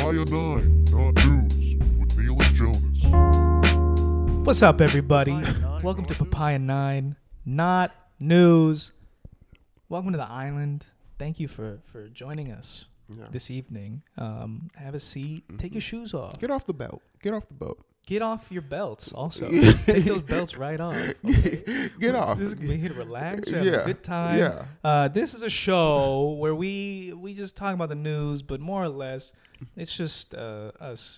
Papaya 9, not news, with Neil and Jonas. What's up, everybody? Welcome to Papaya 9, not news. Welcome to the island. Thank you for joining us this evening. Have a seat. Take your shoes off. Get off the belt. Get off the boat. Get off your belts also. Take those belts right off. Okay? Get off. This is going to be here to relax. Have a good time. Yeah. This is a show where we just talk about the news, but more or less, it's just us.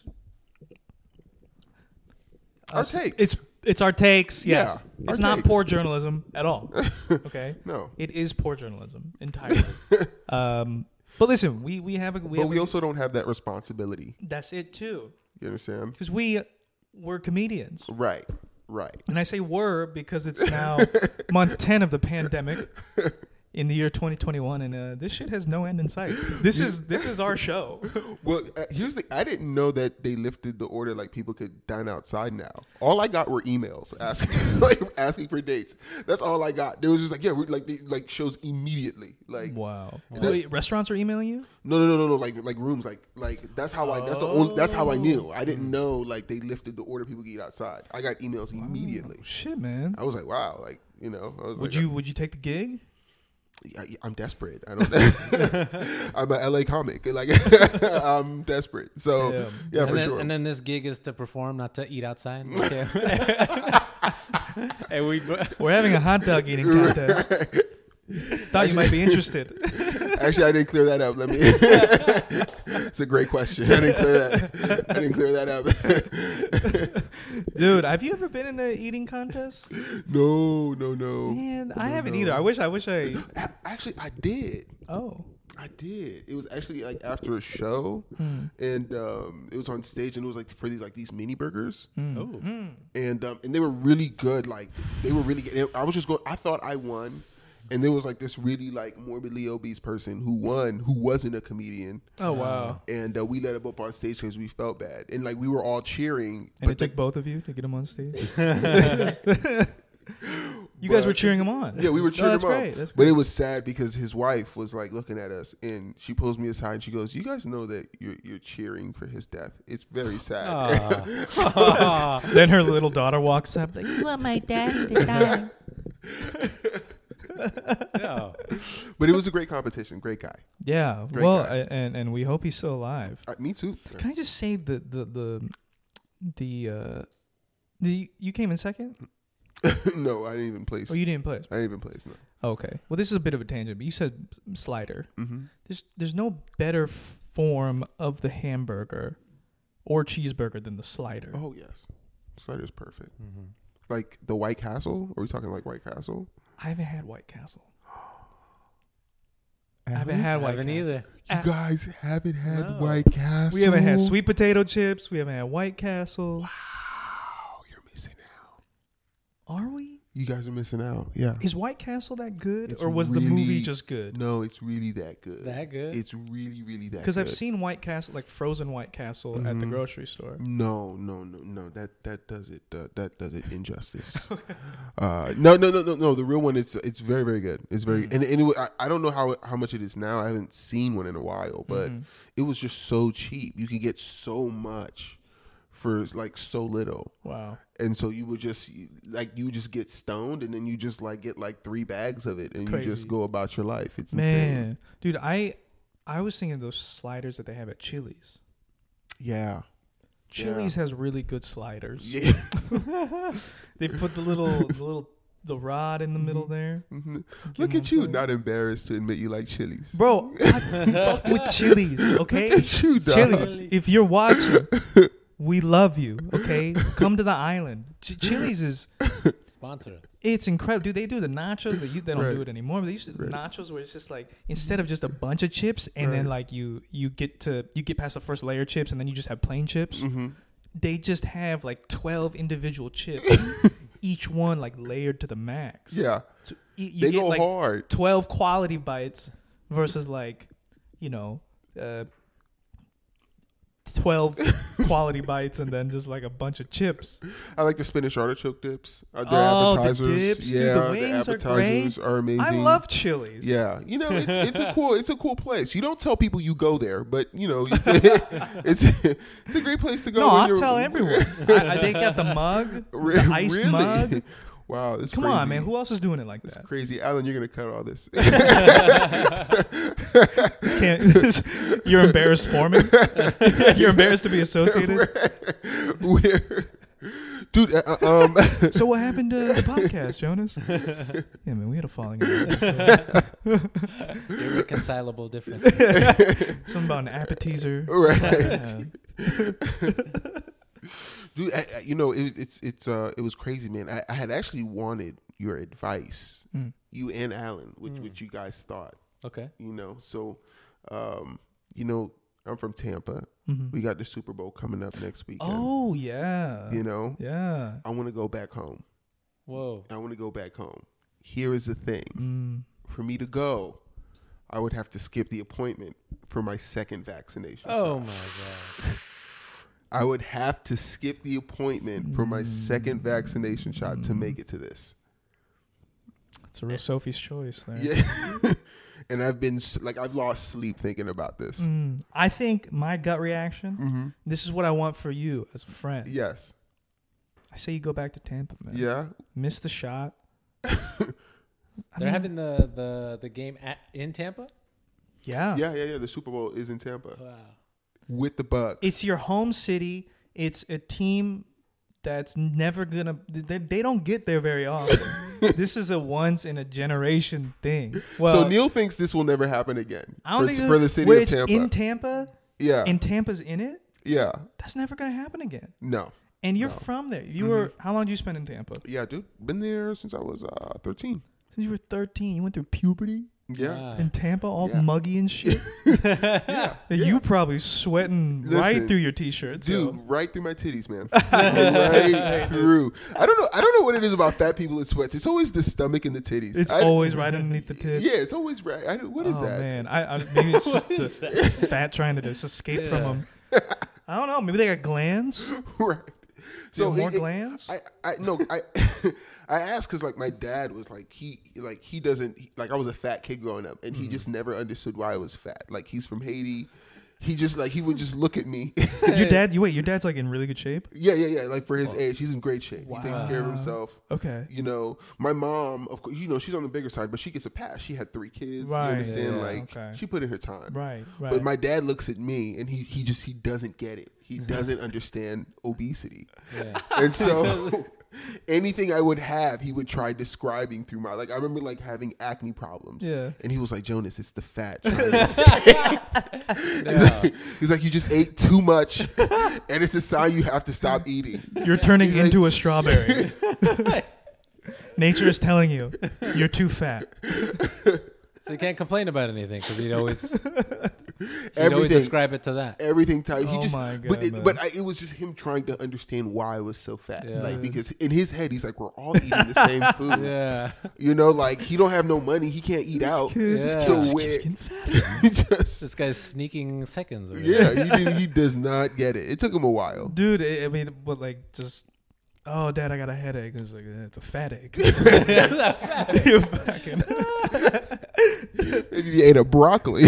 Our takes. It's our takes. Yes. Yeah, It's our not takes. poor journalism at all. Okay. No. It is poor journalism entirely. But listen, we have a. But we also don't have that responsibility. That's it too. You understand? Because we're comedians. Right. And I say were because it's now month 10 of the pandemic in the year 2021, and this shit has no end in sight. This is our show. Well, here's the. I didn't know that they lifted the order like people could dine outside now. All I got were emails asking for dates. That's all I got. They was just like, yeah, we're like shows immediately. Like, wow. Wait, restaurants are emailing you? No. Like rooms. Like that's how I. That's how I knew. I didn't know like they lifted the order people could eat outside. I got emails immediately. Shit, man. I was like, wow. Like, you know. I was would you take the gig? I'm desperate. I don't. I'm an LA comic. Like I'm desperate. So yeah, for sure. And then this gig is to perform, not to eat outside. Okay. And we're having a hot dog eating contest. Thought you might be interested. Actually, I didn't clear that up. It's a great question. I didn't clear that up. Dude, have you ever been in an eating contest? No. Man, I haven't either. I wish I. Actually, I did. Oh. I did. It was actually like after a show, and it was on stage, and it was like for these mini burgers, and they were really good. Like they were really good. And I was just going. I thought I won. And there was like this really like morbidly obese person who won, who wasn't a comedian. Oh wow! And we let him up on stage because we felt bad, and like we were all cheering. And it took both of you to get him on stage. You guys were cheering him on. Yeah, we were cheering him on. That's great. But it was sad because his wife was like looking at us, and she pulls me aside and she goes, "You guys know that you're cheering for his death. It's very sad." Then her little daughter walks up like, "You want my daddy to die?" No. But it was a great competition. Great guy. Yeah. Great guy. And we hope he's still alive. Me too. Can I just say you came in second? No, I didn't even place. Oh, you didn't place? I didn't even place. No. Okay. Well, this is a bit of a tangent, but you said slider. Mm-hmm. There's no better form of the hamburger or cheeseburger than the slider. Oh yes, slider's perfect. Mm-hmm. Like the White Castle. Are we talking like White Castle? I haven't had White Castle. I haven't had White Castle either. You guys haven't had White Castle? We haven't had sweet potato chips. We haven't had White Castle. Wow, you're missing out. Are we? You guys are missing out. Yeah. Is White Castle that good, It's or was the movie just good? No, it's really that good. That good? It's really, really that good. Because I've seen White Castle, like frozen White Castle, at the grocery store. No. That does it. That does it injustice. No. The real one, it's very, very good. It's very, and anyway, I don't know how much it is now. I haven't seen one in a while, but it was just so cheap. You can get so much for like so little. Wow. And so you would just get stoned, and then you just like get like 3 bags of it, and Crazy. you just go about your life. It's Man, insane. dude, I was thinking of those sliders that they have at Chili's. Yeah. Chili's has really good sliders. Yeah. They put the rod in the middle there. Mm-hmm. Look at you, not embarrassed to admit you like Chili's. Bro, I fuck with Chili's, okay? Look at you, dog. Chili's, if you're watching, we love you, okay? Come to the island. Chili's is... Sponsor. It's incredible. Dude, they do the nachos. They don't Right. do it anymore. But they used to do Right. nachos where it's just like, instead of just a bunch of chips and then like you get past the first layer of chips and then you just have plain chips. Mm-hmm. They just have like 12 individual chips, each one like layered to the max. Yeah. So you They get go like hard. 12 quality bites versus like, 12 12 quality bites and then just like a bunch of chips. I like the spinach artichoke dips. Their Oh, the appetizers. dips, dude, yeah, the wings are appetizers are amazing. I love Chili's. Yeah, it's a cool place. You don't tell people you go there, but it's a great place to go. No, when I'll you're- tell everyone. They got the mug, the iced Really? mug. Wow, this Come on, man. Who else is doing it like that? Crazy, Alan. You're gonna cut all this. This can't, you're embarrassed for me? You're embarrassed to be associated? Dude, So what happened to the podcast, Jonas? Yeah, man, we had a falling out. Irreconcilable difference. Something about an appetizer. right? Yeah. Dude, it was crazy, man. I had actually wanted your advice, you and Alan, what you guys thought. Okay. So, I'm from Tampa. Mm-hmm. We got the Super Bowl coming up next weekend. Oh, yeah. Yeah. I want to go back home. Whoa. I want to go back home. Here is the thing. For me to go, I would have to skip the appointment for my second vaccination. Oh, my God. I would have to skip the appointment for my second vaccination shot to make it to this. It's a real Sophie's choice there. Yeah. And I've lost sleep thinking about this. I think my gut reaction, this is what I want for you as a friend. Yes. I say you go back to Tampa, man. Yeah. Miss the shot. They're having the game in Tampa? Yeah. Yeah. The Super Bowl is in Tampa Wow. with the Bucs. It's your home city. It's a team that's never gonna. They don't get there very often. This is a once in a generation thing. Well, So Neil thinks this will never happen again. I don't think for the city where of it's Tampa. in Tampa. Yeah. And Tampa's in it. Yeah. That's never gonna happen again. No. And you're from there. You were. How long did you spend in Tampa? Yeah, dude. Been there since I was 13. Since you were 13. You went through puberty Yeah. Wow. in Tampa, all Yeah. muggy and shit. Yeah. You probably sweating right Listen, through your t-shirt, Dude, so. right through my titties, man. Right through. I don't know what it is about fat people in sweats. It's always the stomach and the titties. It's always right underneath the tits. Yeah, it's always right. What is that? Man, I maybe it's just the fat trying to just escape from them. I don't know. Maybe they got glands. Right. So more glands. I asked because like my dad was like he doesn't I was a fat kid growing up and he just never understood why I was fat. Like he's from Haiti. He just he would just look at me. Your dad's like in really good shape. Yeah. Like for his age, he's in great shape. Wow. He takes care of himself. Okay. My mom, of course, she's on the bigger side, but she gets a pass. She had 3 kids. Right. You understand? Yeah, like okay. she put in her time. Right. But my dad looks at me and he doesn't get it. He doesn't understand obesity. Yeah. And so anything I would have, he would try describing through my I remember having acne problems. Yeah. And he was like, Jonas, it's the fat trying to escape. He's like, you just ate too much and it's a sign you have to stop eating. You're turning into a strawberry. Nature is telling you you're too fat. So you can't complain about anything because he'd always Everything. describe it to that. Everything tight. Oh my God, man. It was just him trying to understand why I was so fat. Yeah. Because in his head, he's like, we're all eating the same food. Yeah. He don't have no money. He can't eat out. Yeah. So Just where keeps getting fatter. he just This guy's sneaking seconds. Or he does not get it. It took him a while. Dude, I mean, but oh, Dad, I got a headache. It's like, it's a fat egg. You fucking. Maybe he ate a broccoli.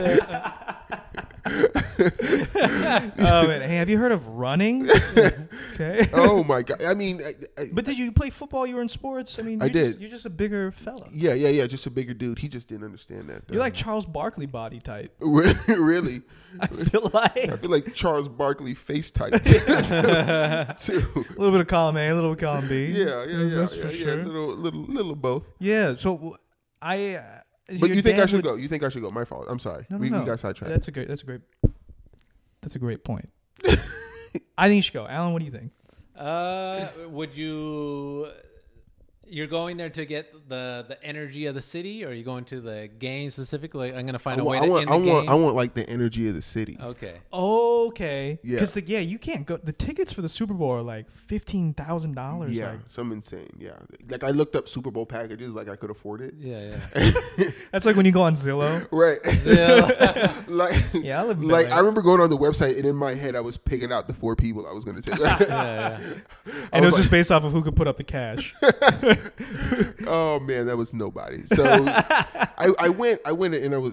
Oh man, hey, have you heard of running? Okay. Oh my God. I mean, But did you play football? You were in sports. I mean, I did. You're just a bigger fella. yeah. Just a bigger dude. He just didn't understand that. You're like Charles Barkley body type. Really? I feel like I feel like Charles Barkley face type too. a little bit of column A, a little bit of column B. Yeah. That's for sure. Little of both. Yeah. So I. But you think I should go? You think I should go? My fault. I'm sorry. No. We got sidetracked. That's a great point. I think you should go. Alan, what do you think? Would you? You're going there to get the energy of the city, or are you going to the game specifically? Like, I'm gonna find a way to end the game. I want like the energy of the city. Okay. Yeah. Because you can't go. The tickets for the Super Bowl are like $15,000. Yeah, some insane. Yeah, like I looked up Super Bowl packages, like I could afford it. Yeah. That's like when you go on Zillow. Right. Yeah, I live in I remember going on the website, and in my head I was picking out the 4 people I was going to take. And it was just based off of who could put up the cash. Oh man, that was nobody. So I went and I was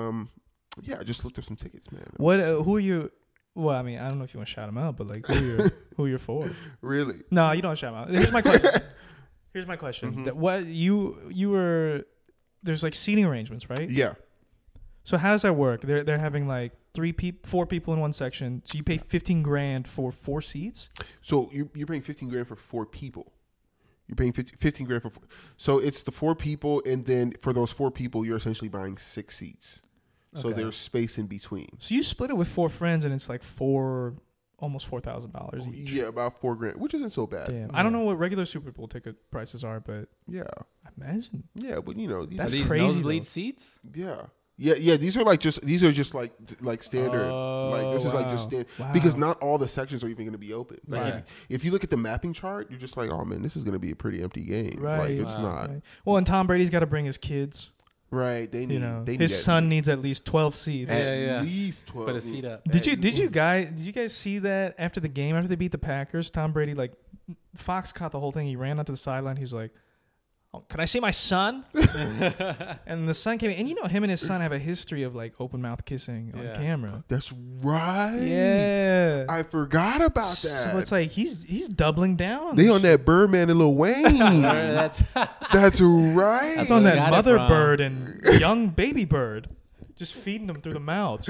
I just looked up some tickets, man. Who are you? Well, I mean, I don't know if you want to shout them out, but like, who you're for? Really? No, you don't shout them out. Here's my question. Mm-hmm. That what you were? There's like seating arrangements, right? Yeah. So how does that work? They're having like 4 people in one section. So you pay $15,000 for 4 seats. So you're paying $15,000 for 4 people. You're paying $15,000 for 4. So it's the 4 people, and then for those 4 people, you're essentially buying 6 seats. So there's space in between. So you split it with 4 friends, and it's like almost $4,000 each. Yeah, about $4,000, which isn't so bad. Damn. Yeah. I don't know what regular Super Bowl ticket prices are, but yeah, I imagine. Yeah, but that's these crazy. Nosebleed seats. Yeah. Yeah. These are just like standard. Like this is like just standard because not all the sections are even going to be open. Like if you look at the mapping chart, you're just like, oh man, this is going to be a pretty empty game. Right. Like it's not. Right. Well, and Tom Brady's got to bring his kids. Right. They need. His son needs at least 12 seats. At least 12. Put his feet up. Did you guys see that after the game, after they beat the Packers? Tom Brady, like, Fox caught the whole thing. He ran onto the sideline. He was like, oh, can I see my son? And the son came in. And him and his son have a history of like open mouth kissing on camera. That's right. Yeah. I forgot about that. So it's like he's doubling down. They on that Birdman and Lil Wayne. That's right. That's on that mother bird and young baby bird. Just feeding them through the mouth.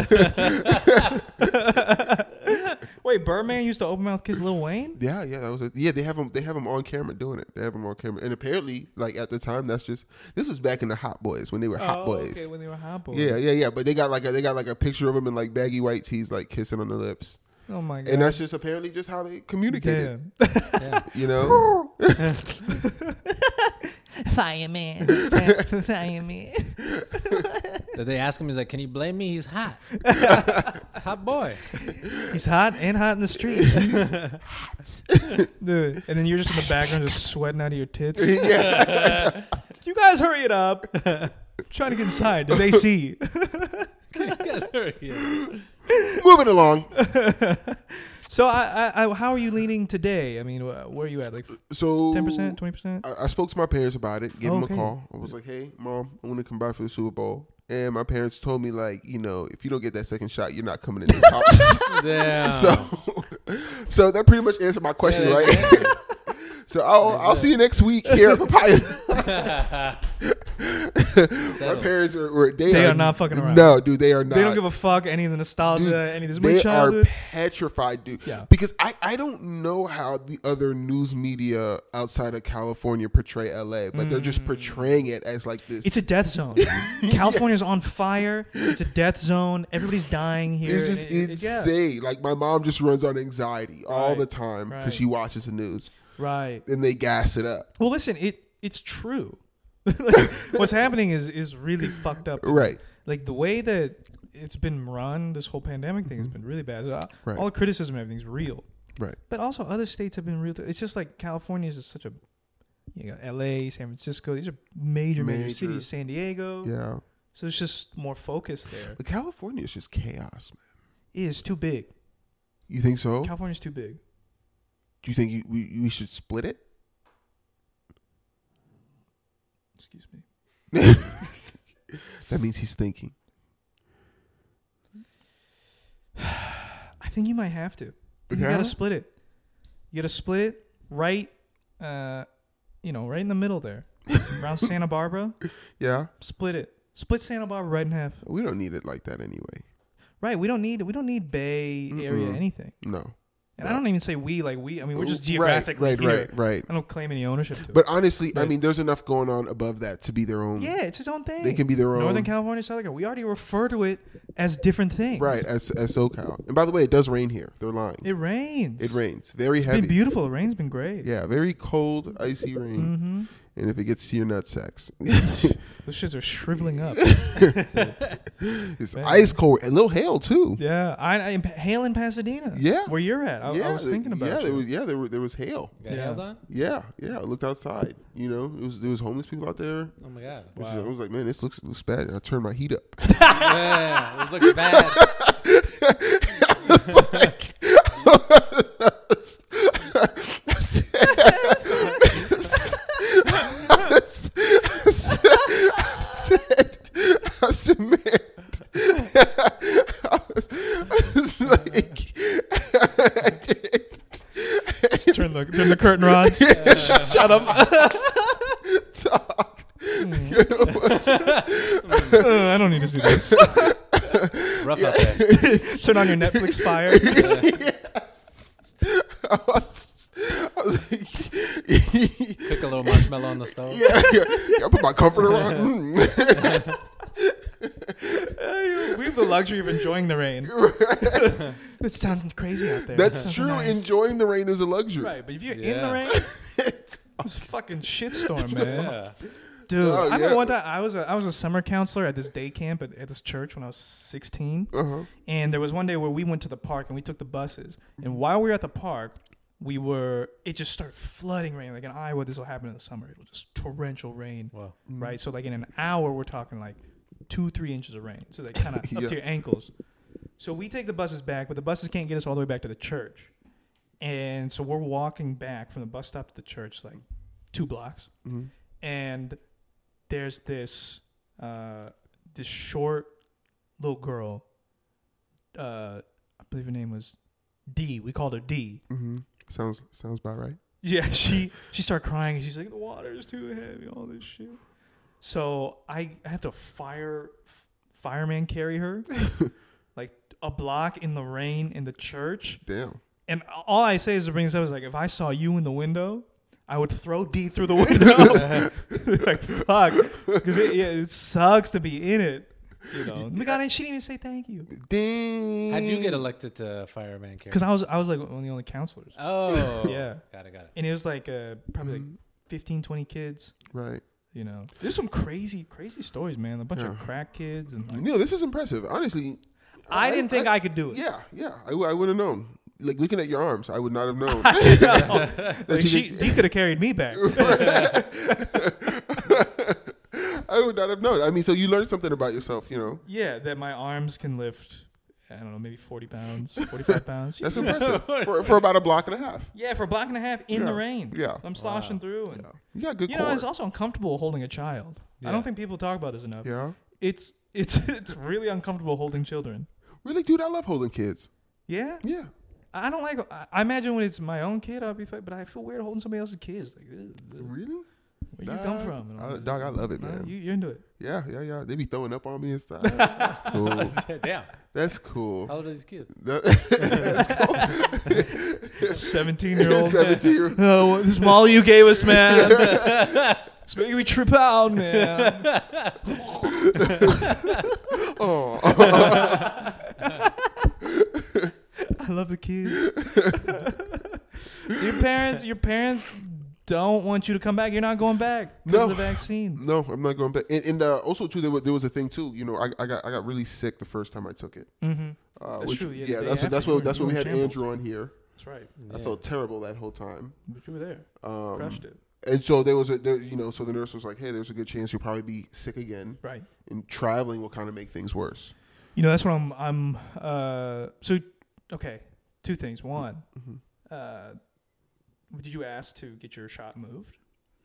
Wait, Birdman used to open mouth kiss Lil Wayne? Yeah, that was it. Yeah, they have him on camera doing it. They have him on camera, and apparently, like at the time, this was back in the Hot Boys when they were Hot Boys. Okay, when they were Hot Boys. Yeah. But they got like a picture of him in like baggy white tees, like kissing on the lips. Oh my god! And that's just apparently just how they communicated. Yeah. Fireman. Fireman. Did they ask him? He's like, "Can you blame me? He's hot. Hot boy. He's hot and hot in the streets. He's hot, dude." And then you're just in the background, just sweating out of your tits. Yeah. You guys hurry it up. I'm trying to get inside. There's AC. You guys hurry up. Moving along. So, how are you leaning today? I mean, where are you at? Like, 10%, 20%? I spoke to my parents about it. Gave them a call. I was like, "Hey, Mom, I want to come by for the Super Bowl." And my parents told me, like, if you don't get that second shot, you're not coming in this house. Damn. So that pretty much answered my question, right? Yeah. So I'll see you next week here at Papaya. My parents they are not fucking around. No, dude, they are not. They don't give a fuck any of the nostalgia, dude, any of this. They are petrified, dude. Yeah. Because I don't know how the other news media outside of California portray LA, but they're just portraying it as like this. It's a death zone. California's on fire. It's a death zone. Everybody's dying here. It's just insane. Like my mom just runs on anxiety all the time because she watches the news. Right. And they gas it up. Well, listen, it's true. Like, what's happening is really fucked up. Right. Like the way that it's been run, this whole pandemic thing has been really bad. All the criticism and everything's real. Right. But also other states have been real too. It's just like California is just such a, LA, San Francisco, these are major cities, San Diego. Yeah. So it's just more focused there. But California is just chaos, man. It is too big. You think so? California's too big. Do you think we should split it? Excuse me. That means he's thinking. I think you might have to. You got to split it. You got to split it right, right in the middle there, around Santa Barbara. Yeah. Split it. Split Santa Barbara right in half. We don't need it like that anyway. Right. We don't need Bay Area anything. No. And I don't even say we, like we. I mean, we're just geographically here. Right. I don't claim any ownership to it. But honestly, I mean, there's enough going on above that to be their own. Yeah, it's its own thing. They can be their own. Northern California, Southern California. We already refer to it as different things. Right, as SoCal. And by the way, it does rain here. They're lying. It rains. It rains. Very heavy. It's been beautiful. The rain's been great. Yeah, very cold, icy rain. Mm-hmm. And if it gets to your nutsacks, those shits are shriveling up. It's ice cold. A little hail too. Yeah, I hail in Pasadena. Yeah, where you're at. I was thinking about. There was hail. Got hailed on? Yeah. I looked outside. You know, there was homeless people out there. Oh my god! Wow. I was like, man, this looks bad. And I turned my heat up. Yeah, it was looking bad. I said, man. I was like, just turn the curtain rods. Shut up. Talk. I don't need to see this. Rough out there. Turn on your Netflix fire. I was like, cook a little marshmallow on the stove. Yeah, I put my comforter on. We have the luxury of enjoying the rain. It sounds crazy out there. That's true. Nice. Enjoying the rain is a luxury. Right, but if you're in the rain, it's a fucking shitstorm, man. Yeah. Dude, I remember one time I was a summer counselor at this day camp at this church when I was 16. And there was one day where we went to the park and we took the buses. And while we were at the park, it just started flooding rain. Like in Iowa, this will happen in the summer. It'll just torrential rain. Wow. Right? So like in an hour, we're talking like 2-3 inches of rain. So like kind of up to your ankles. So we take the buses back, but the buses can't get us all the way back to the church. And so we're walking back from the bus stop to the church, like 2 blocks. And there's this short little girl. I believe her name was D. We called her D. Sounds about right. Yeah, she started crying. And she's like, the water is too heavy, all this shit. So I have to fireman carry her like a block in the rain in the church. Damn. And all I say is to bring this up is like, if I saw you in the window, I would throw D through the window. Like, fuck. Because it sucks to be in it. You know, look at it. She didn't even say thank you. Dang. How'd you get elected to fireman carry? Because I was like one of the only counselors. Oh. Yeah. Got it. And it was like probably like 15, 20 kids. Right. You know, there's some crazy stories, man. A bunch of crack kids. And like, Neil, this is impressive. Honestly. I didn't think I could do it. Yeah. I would have known. Like, looking at your arms, I would not have known. Like D could have carried me back. I would not have known. I mean, so you learned something about yourself, you know? Yeah, that my arms can lift, I don't know, maybe 40 pounds, 45 pounds. That's impressive. For about a block and a half. Yeah, for a block and a half in the rain. Yeah. I'm sloshing through. And, You got good core. You know, it's also uncomfortable holding a child. Yeah. I don't think people talk about this enough. Yeah. It's really uncomfortable holding children. Really, dude, I love holding kids. Yeah? Yeah. I don't like. I imagine when it's my own kid, I'll be fine. But I feel weird holding somebody else's kids. Like, really? Where you come from? Dog, I love it, man. You're into it. Yeah. They be throwing up on me and stuff. That's cool. Damn. That's cool. How old are these kids? That's cool. 17-year-old. 17-year-old. Oh, this is all you gave us, man. It's making me trip out, man. Oh. I love the kids. So your parents don't want you to come back. You're not going back because of the vaccine. No, I'm not going back. And also too, there was a thing too. You know, I got really sick the first time I took it. That's true. Yeah, that's when we had Andrew on here. That's right. I felt terrible that whole time. But you were there. Crushed it. And so so the nurse was like, hey, there's a good chance you'll probably be sick again. Right. And traveling will kind of make things worse. You know, that's what I'm so okay. 2 things. One, did you ask to get your shot moved?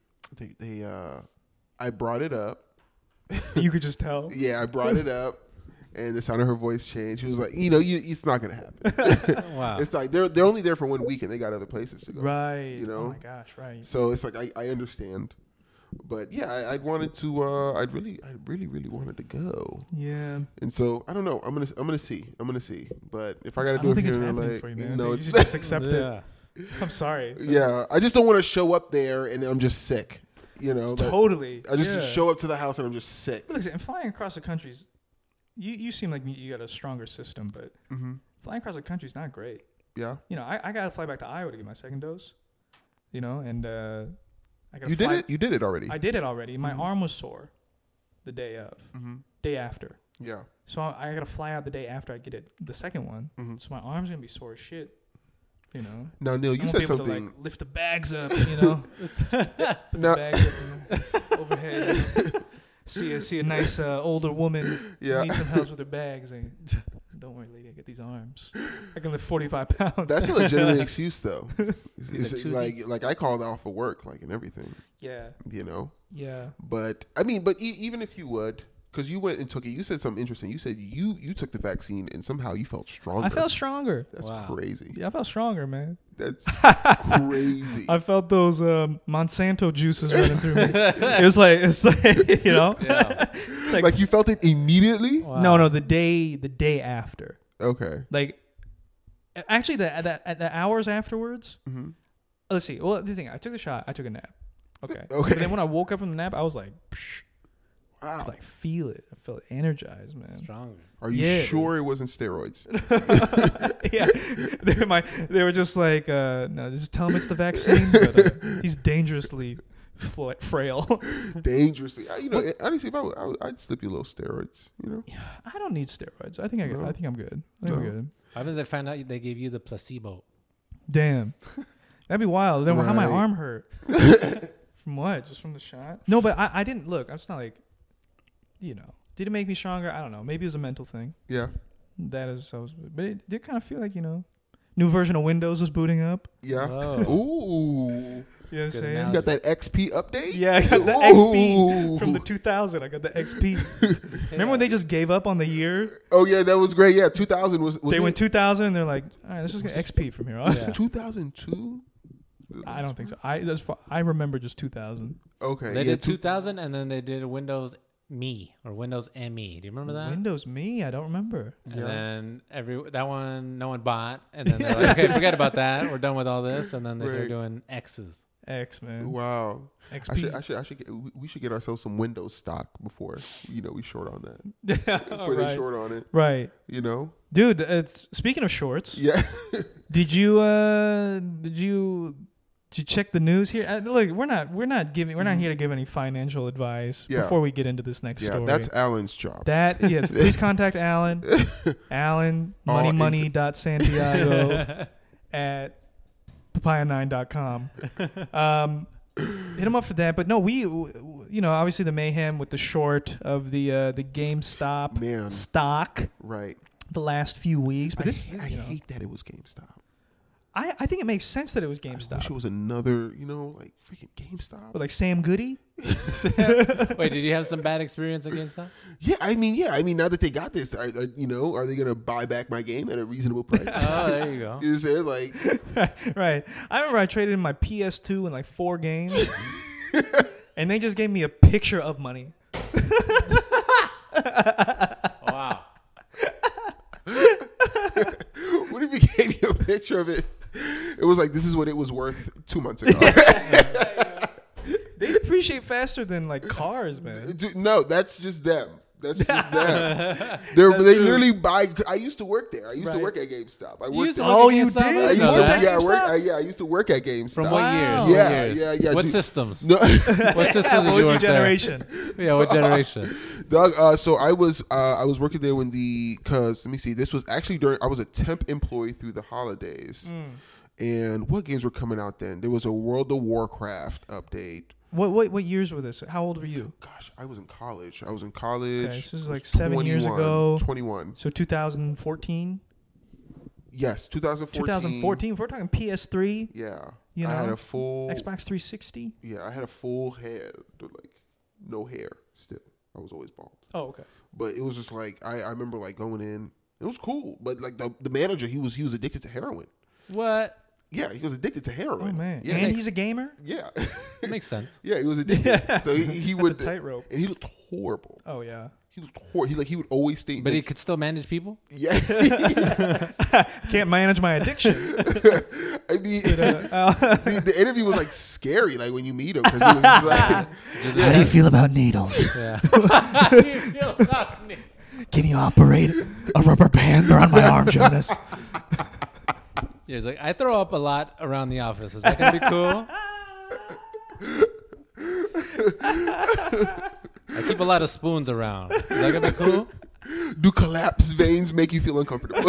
I brought it up. You could just tell. Yeah, I brought it up, and the sound of her voice changed. She was like, it's not gonna happen. Wow. It's like they're only there for 1 week, and they got other places to go. Right. You know. Oh my gosh. Right. So it's like I understand. But yeah, I wanted to. I really wanted to go. Yeah. And so I don't know. I'm gonna see. But if I gotta I do don't it think it's here, happening like for you, man. no, You it's should just accept it. I'm sorry. Yeah, I just don't want to show up there and I'm just sick. You know, totally. I just show up to the house and I'm just sick. Listen, and flying across the countries, you seem like you got a stronger system, but flying across the country is not great. Yeah. You know, I got to fly back to Iowa to get my second dose. You know, and I got. You did it. You did it already. I did it already. My arm was sore the day of, day after. Yeah. So I got to fly out the day after I get it, the second one. So my arm's gonna be sore as shit. You know. Now, Neil, you said something. To, like, lift the bags up, you know. The bags up overhead. You know? see a nice older woman. Yeah. Need some help with her bags. And, don't worry, lady. I get these arms. I can lift 45 pounds. That's a legitimate excuse, though. It's like I called out for work, like, and everything. Yeah. You know. Yeah. But I mean, even if you would. Because you went and took it. You said something interesting. You said you took the vaccine and somehow you felt stronger. I felt stronger. That's crazy. Yeah, I felt stronger, man. That's crazy. I felt those Monsanto juices running through me. It's like you know. Yeah. like you felt it immediately? Wow. No, the day after. Okay. Like actually the hours afterwards. Let's see. Well, the thing, I took the shot. I took a nap. Okay. But then when I woke up from the nap, I was like, psh, wow. I could like feel it. I felt energized, man. Stronger. Are you sure it wasn't steroids? Yeah. They were just like, no, just tell him it's the vaccine. But, he's dangerously frail. Dangerously. Honestly, if I'd slip you a little steroids, you know? I don't need steroids. I think I'm good. I'm good. How does they find out they gave you the placebo? Damn. That'd be wild. Then how my arm hurt? From what? Just from the shot? No, but I didn't look. I'm just not like, you know, did it make me stronger? I don't know. Maybe it was a mental thing. Yeah. But it did kind of feel like, you know, new version of Windows was booting up. Yeah. Oh. Ooh. You know what I'm saying? You got that XP update? Yeah, I got the XP from the 2000. I got the XP. Remember when they just gave up on the year? Oh, yeah, that was great. Yeah, 2000 was they went 2000 and they're like, all right, let's just get XP from here on. Was it 2002? I don't think so. I remember just 2000. Okay. They did 2000 and then they did Windows Me or Windows ME. Do you remember that? Windows Me? I don't remember. And then that one no one bought. And then they're like, okay, forget about that. We're done with all this. And then they started doing X's. X, man. Wow. XP. We should get ourselves some Windows stock before, you know, we short on that. Before they short on it. Right. You know? Dude, speaking of shorts. Yeah. Did you check the news here? Look, we're not here to give any financial advice before we get into this next story. Yeah, that's Alan's job. Please contact Alan. Alan, money.santiago at papaya9.com. Hit him up for that. But no, we obviously the mayhem with the short of the GameStop stock. Right. The last few weeks. But I hate that it was GameStop. I think it makes sense that it was GameStop. I wish it was another, like freaking GameStop. Or like Sam Goody? Wait, did you have some bad experience at GameStop? Yeah, I mean, now that they got this, are they going to buy back my game at a reasonable price? Oh, there you go. You know what I'm saying? Like, right. I remember I traded in my PS2 in like 4 games, and they just gave me a picture of money. Wow. What if he gave you a picture of it? It was like, this is what it was worth 2 months ago. They depreciate faster than like cars, man. No, that's just them. That's just them. They literally buy. I used to work there. I used to work at GameStop. I worked. You did? I used to work at GameStop. From what years? Yeah. What systems? No. What systems did you work generation? There? Yeah, what generation? Doug, so I was working there because let me see. This was actually I was a temp employee through the holidays. And what games were coming out then? There was a World of Warcraft update. What years were this? How old were you? Gosh, I was in college. Okay, this is like 7 years ago. 21. So 2014? Yes, 2014. 2014. If we're talking PS3. Yeah. I had a full Xbox 360. Yeah, I had a full head, like no hair still. I was always bald. Oh, okay. But it was just like I remember like going in. It was cool, but like the manager, he was addicted to heroin. What? Yeah, he was addicted to heroin. Oh man, yeah, and he's a gamer. Yeah, makes sense. Yeah, he was addicted. So he would That's a tightrope, and he looked horrible. Oh yeah, he looked horrible. He would always stay. But he could still manage people. Yeah, can't manage my addiction. I mean, the interview was like scary. Like when you meet him, because he was just like, "How do you feel about needles? Yeah. Can you operate a rubber band around my arm, Jonas?" Yeah, he's like, I throw up a lot around the office. Is that gonna be cool? I keep a lot of spoons around. Is that gonna be cool? Do collapsed veins make you feel uncomfortable?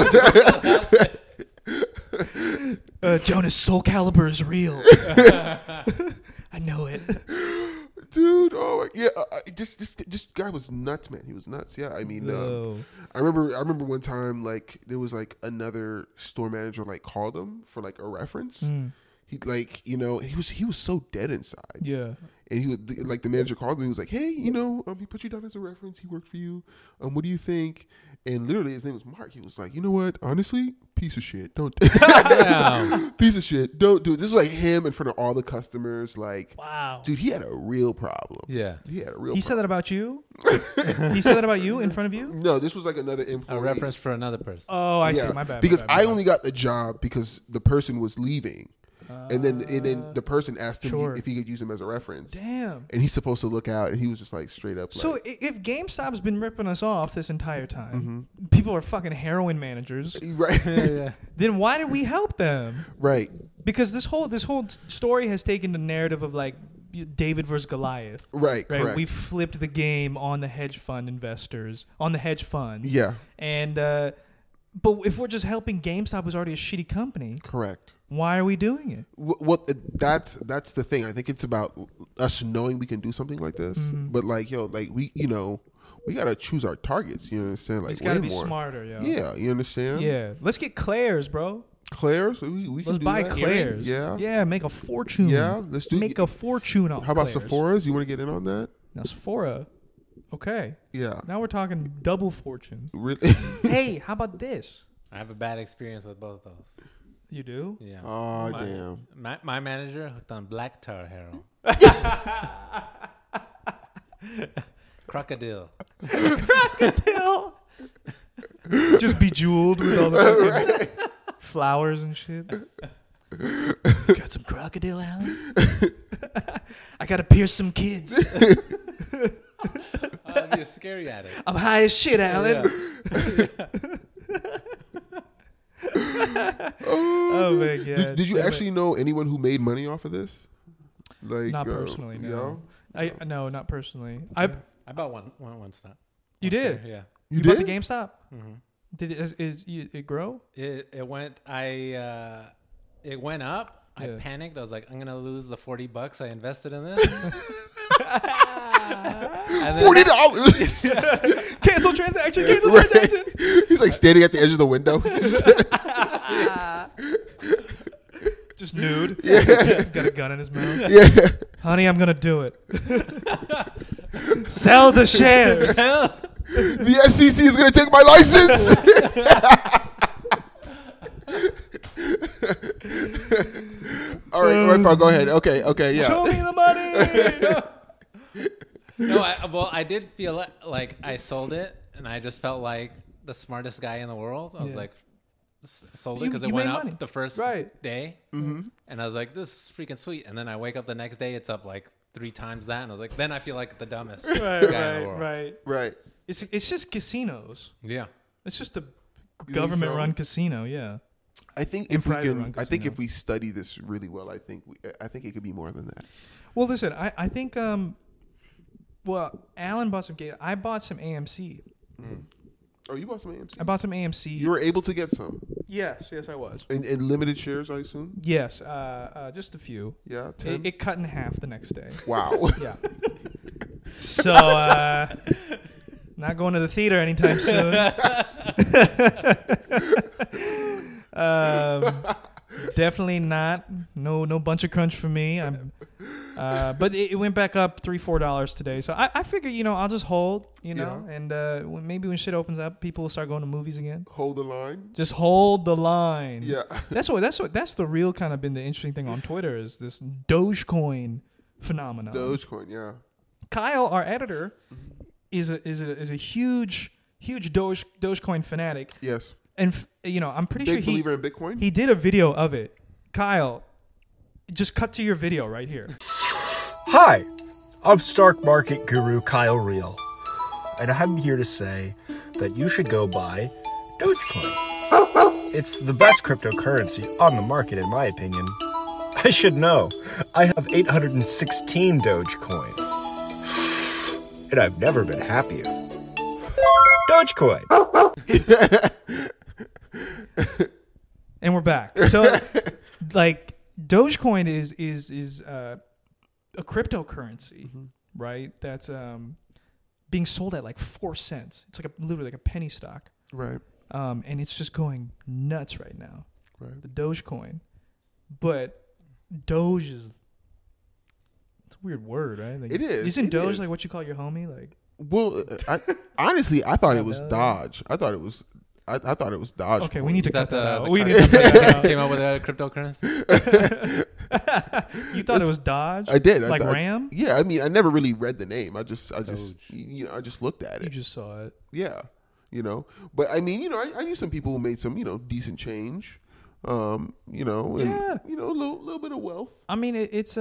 Jonas, Soul Calibur is real. I know it. Dude, oh yeah, this guy was nuts, man. He was nuts. Yeah, I mean, I remember one time like there was like another store manager like called him for like a reference. He like he was so dead inside. Yeah, and he would like the manager called him. He was like, hey, he put you down as a reference. He worked for you. What do you think? And literally his name was Mark. He was like, you know what? Honestly, piece of shit. Don't piece of shit. Don't do it. This is like him in front of all the customers. Like, wow, dude, he had a real problem. Yeah, he had a real. He said that about you. He said that about you in front of you. No, this was like another employee. A reference for another person. Oh, I see. My bad. Because I only got the job because the person was leaving. And then the person asked him if he could use him as a reference. Damn. And he's supposed to look out, and he was just like straight up. So if GameStop's been ripping us off this entire time, people are fucking heroin managers, right? Yeah. Then why did we help them? Right. Because this whole story has taken the narrative of like David versus Goliath. Right. Correct. We flipped the game on the hedge fund investors, on the hedge funds. Yeah. And but if we're just helping GameStop, who's already a shitty company, correct. Why are we doing it? Well, that's the thing. I think it's about us knowing we can do something like this. But like, we gotta choose our targets. You understand? Like, it's gotta be smarter. Yeah, you understand? Yeah, let's get Claire's, bro. Claire's, we let's can do buy that. Claire's. Yeah, make a fortune. Yeah, let's make a fortune off. How about Claire's. Sephora's? You want to get in on that? Now Sephora. Okay. Yeah. Now we're talking double fortune. Really? Hey, how about this? I have a bad experience with both of those. You do? Yeah. Oh, damn. My manager hooked on black tar heroin. Crocodile. Crocodile. Just bejeweled with all the flowers and shit. Got some crocodile, Alan? I gotta pierce some kids. I'll be a scary addict. I'm high as shit, Alan. Yeah. Oh my god! Did you actually know anyone who made money off of this? Like, not personally, no. No, not personally. I bought one stop. You did? Sure, yeah. You bought the GameStop? Mm-hmm. Did it grow? It went. It went up. Yeah. I panicked. I was like, I'm gonna lose the $40 I invested in this. $40. Cancel transaction. Cancel transaction. He's like standing at the edge of the window. Just nude. Yeah. Got a gun in his mouth. Yeah. Honey, I'm gonna do it. Sell the shares. The SEC is gonna take my license. All right, fine, go ahead. Okay, yeah. Show me the money. No, I did feel like I sold it, and I just felt like the smartest guy in the world. I was like, sold it because it went up the first day, and I was like, this is freaking sweet. And then I wake up the next day, it's up like 3 times that, and I was like, then I feel like the dumbest guy in the world. Right. It's just casinos. Yeah, it's just a government-run casino. Yeah. I think if we study this really well, I think it could be more than that. Well, listen, I think Alan bought some game. I bought some AMC. Oh, you bought some AMC? I bought some AMC. You were able to get some? Yes, I was. In limited shares, I assume? Yes, just a few. Yeah, 10? It cut in half the next day. Wow. Yeah. So, not going to the theater anytime soon. Definitely not. No bunch of crunch for me. But it went back up $3-4 today. So I figure, I'll just hold, and maybe when shit opens up, people will start going to movies again. Hold the line. Just hold the line. Yeah. That's the real kind of been the interesting thing on Twitter is this Dogecoin phenomenon. Dogecoin, yeah. Kyle, our editor, is a huge Dogecoin fanatic. Yes. And I'm pretty sure big believer in Bitcoin. He did a video of it. Kyle, just cut to your video right here. Hi, I'm Stock Market Guru Kyle Real, and I'm here to say that you should go buy Dogecoin. It's the best cryptocurrency on the market, in my opinion. I should know. I have 816 Dogecoin, and I've never been happier. Dogecoin. And we're back. So, like, Dogecoin is a cryptocurrency, right? That's being sold at like 4 cents. It's like literally like a penny stock, right? And it's just going nuts right now. Right. The Dogecoin, but Doge is it's a weird word, right? Like, it is. Isn't Doge like what you call your homie? Like, well, honestly, I thought it was Dodge. I thought it was Dodge. Okay, we need to cut that out. We need to cut that out. Came up with a cryptocurrency. You thought it was Dodge? I did. Like Ram? Yeah, I mean, I never really read the name. I just I just looked at it. You just saw it. Yeah, But I mean, I knew some people who made some, decent change. And a little bit of wealth. I mean, it's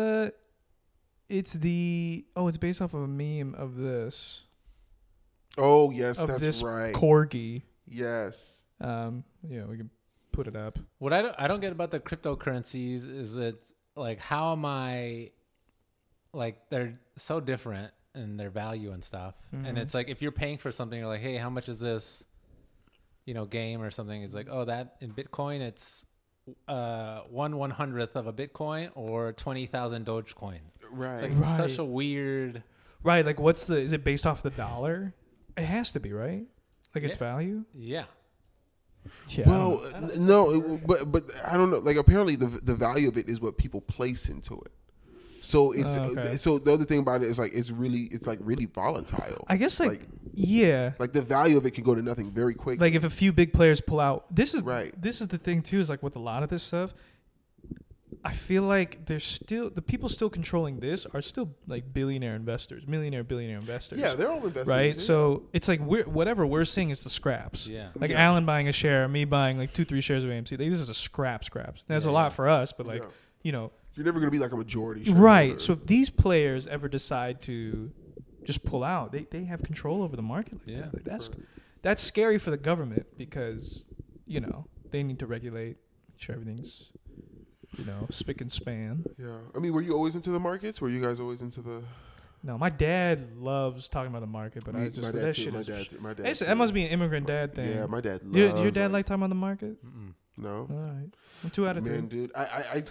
based off of a meme of this. Oh yes, of that's this right. Corgi. Yes. We can put it up. What I don't get about the cryptocurrencies is it's like, how am I, like, they're so different in their value and stuff. And it's like, if you're paying for something, you're like, hey, how much is this, game or something? It's like, oh, that in Bitcoin, it's 1/100th of a Bitcoin or 20,000 Dogecoins. Right. It's like such a weird. Right. Like, is it based off the dollar? It has to be, right? Like its value? Yeah. Yeah. Well, no, but I don't know. Like, apparently the value of it is what people place into it. So it's so the other thing about it is like it's really volatile. I guess like yeah, like the value of it can go to nothing very quickly. Like if a few big players pull out, this is the thing too. Is like with a lot of this stuff, I feel like there's still the people still controlling this are still like billionaire investors, billionaire investors. Yeah, they're all investors, right? Yeah. So it's like whatever we're seeing is the scraps. Yeah, like Alan buying a share, me buying like 2-3 shares of AMC. Like, this is a scraps. That's a lot for us, but like you're never gonna be like a majority, right? So if these players ever decide to just pull out, they have control over the market. Like that. That's scary for the government because they need to regulate, make sure everything's spick and span. Yeah, I mean, were you always into the markets? Were you guys always into the? No, my dad loves talking about the market, but that shit is. My dad. That must be an immigrant dad thing. Yeah, my dad. Your dad like talking about the market? Mm-mm. No. All right. I'm 2 out of 3. Man, dude, I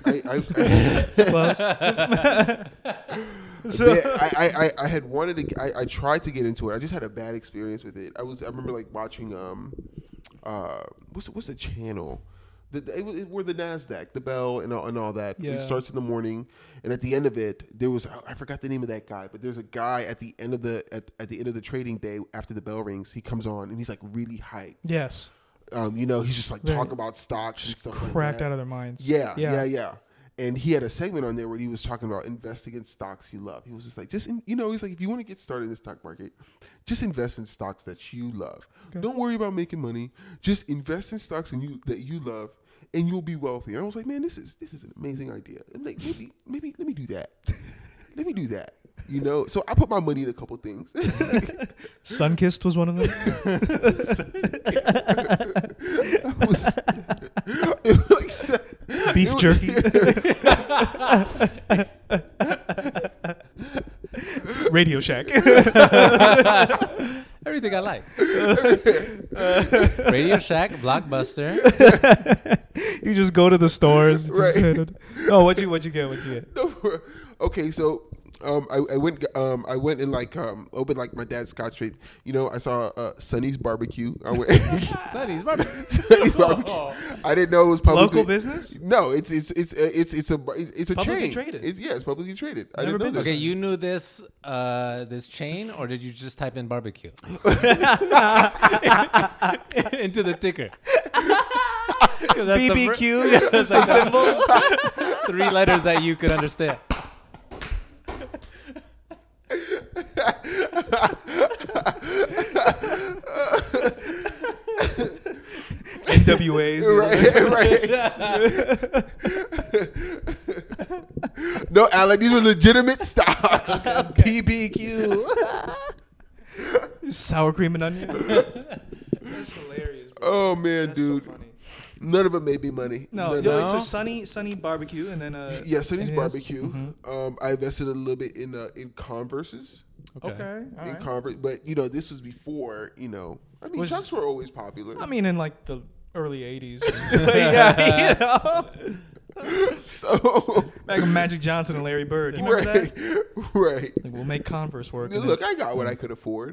had wanted to. I tried to get into it. I just had a bad experience with it. I remember like watching what's the channel? Where the NASDAQ, the bell, and all that. Yeah. It starts in the morning, and at the end of it, there was I forgot the name of that guy, but there's a guy at the end of the trading day after the bell rings. He comes on and he's like really hyped. Yes. He's just like talking about stocks and stuff like that. Cracked out of their minds. Yeah. And he had a segment on there where he was talking about investing in stocks you love. He was just like, he's like, if you want to get started in the stock market, just invest in stocks that you love. Okay. Don't worry about making money. Just invest in stocks that you love, and you'll be wealthy. And I was like, man, this is an amazing idea. I'm like, maybe let me do that. Let me do that. So I put my money in a couple things. Sunkissed was one of them. Beef jerky. Radio Shack. Everything I like. Radio Shack, Blockbuster. You just go to the stores. Right. Oh, what'd you get? Okay, so I went and like opened like my dad's Scotch trade. You know, I saw Sonny's Barbecue. I went Sonny's Barbecue. Sonny's Barbecue. I didn't know it was local business. No, it's a publicly chain. traded. It's publicly traded. I Never didn't know this. Okay, you knew this this chain, or did you just type in barbecue into the ticker? BBQ, that's the symbol. 3 letters that you could understand. NWAs, right. No, Alan, these were legitimate stocks. BBQ, sour cream and onion. That's hilarious, bro. Oh man, That's dude. so funny. None of it made me money. No. So Sunny Barbecue, and then Sonny's Barbecue. Mm-hmm. I invested a little bit in Converses. Okay. In Converse, but you know, this was before. You know, I mean, Chucks were always popular. I mean, in like the early '80s. Yeah, you know. So back when Magic Johnson and Larry Bird, you remember that? Right. Like, we'll make Converse work. Look, I got what I could afford.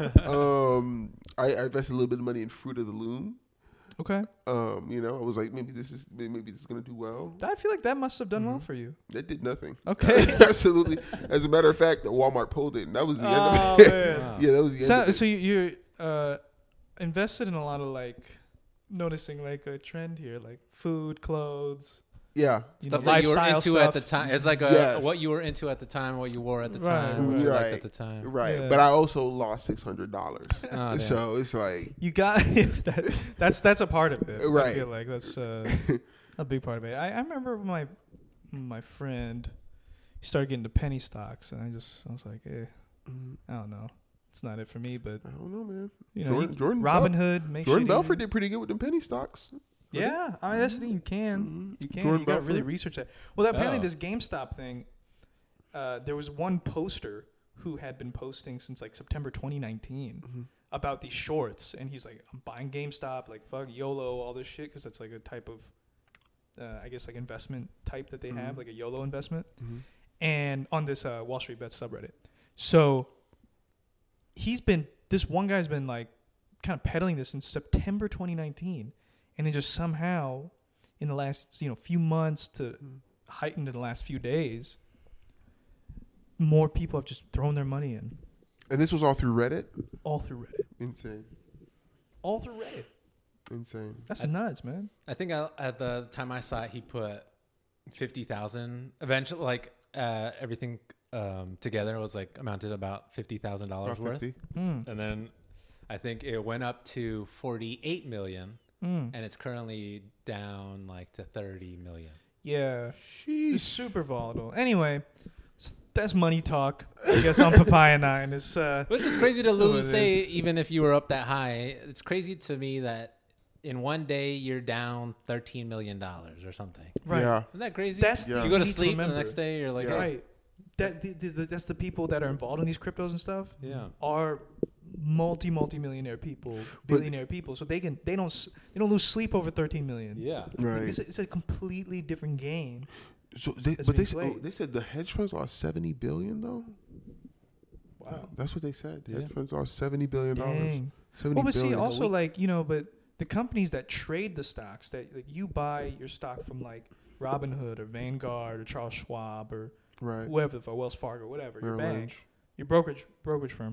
I invested a little bit of money in Fruit of the Loom. Okay. You know, I was like, maybe this is gonna do well. I feel like that must have done well for you. That did nothing. Okay. Absolutely. As a matter of fact, Walmart pulled it, and that was the end of it. Man. Yeah, that was the end of it. So you're invested in a lot of like noticing like a trend here, like food, clothes. Yeah. Stuff that you were into stuff. at the time. It's like what you were into at the time, what you wore at the time, what you liked at the time. Right. Yeah. But I also lost $600. So it's like you got that's a part of it. Right. I feel like that's a big part of it. I remember my friend started getting the penny stocks, and I was like, I don't know. It's not it for me, but I don't know, man. You know, Jordan Robinhood, Jordan Belfort did pretty good with them penny stocks. Yeah, I mean that's the thing. You can, Mm-hmm. you Jordan got to really Belfort. research that. Well, apparently this GameStop thing. There was one poster who had been posting since like September 2019 about these shorts, and he's like, "I'm buying GameStop, like fuck YOLO, all this shit," because it's like a type of, I guess like investment type that they have, like a YOLO investment, and on this Wall Street Bets subreddit. So this one guy's been like kind of peddling this since September 2019. And then just somehow, in the last few months to heightened in the last few days, more people have just thrown their money in. And this was all through Reddit? All through Reddit. Insane. All through Reddit. Insane. That's nuts, man. I think at the time I saw it, he put 50,000. Eventually, like everything together was like amounted to about $50,000 worth. And then I think it went up to 48 million. And it's currently down like to 30 million. Yeah. It's super volatile. Anyway, that's money talk, I guess, on Papaya 9. It's Which is crazy to lose, say, even if you were up that high. It's crazy to me that in one day you're down $13 million or something. Right. Yeah. Isn't that crazy? You go to sleep and the next day you're like, right. That's the people that are involved in these cryptos and stuff. Yeah. Are multi-millionaire people, billionaire people, so they don't lose sleep over 13 million. Yeah, right. It's a completely different game. So they said the hedge funds lost $70 billion though. Wow, that's what they said. Yeah. Hedge funds lost $70 billion. Dang. Well, but see, also like but the companies that trade the stocks, that like you buy your stock from like Robinhood or Vanguard or Charles Schwab or whoever, for Wells Fargo, whatever, your bank, your brokerage firm.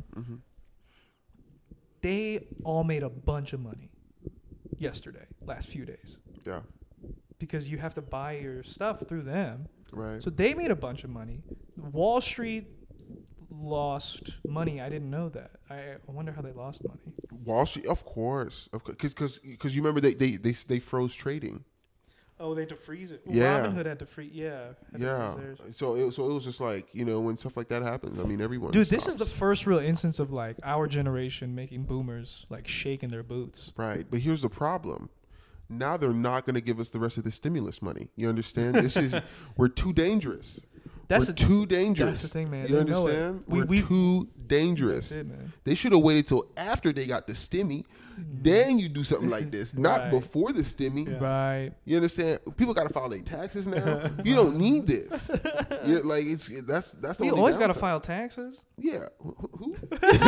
They all made a bunch of money last few days. Yeah. Because you have to buy your stuff through them. Right. So they made a bunch of money. Wall Street lost money. I didn't know that. I wonder how they lost money. Wall Street, of course. Because you remember they froze trading. Oh, they had to freeze it. Yeah. Robinhood had to freeze. Yeah. So it was just like, when stuff like that happens, I mean, everyone. Dude, this is the first real instance of like our generation making boomers like shaking their boots. Right, but here's the problem. Now they're not going to give us the rest of the stimulus money. You understand? We're too dangerous. We're too dangerous. That's the thing, man. You understand? We're too dangerous. That's it, man. They should have waited till after they got the stimmy. Then you do something like this, not before the stimmy. Yeah. Right. You understand? People got to file their taxes now. You don't need this. Like that's the you always got to file taxes. Yeah. Who?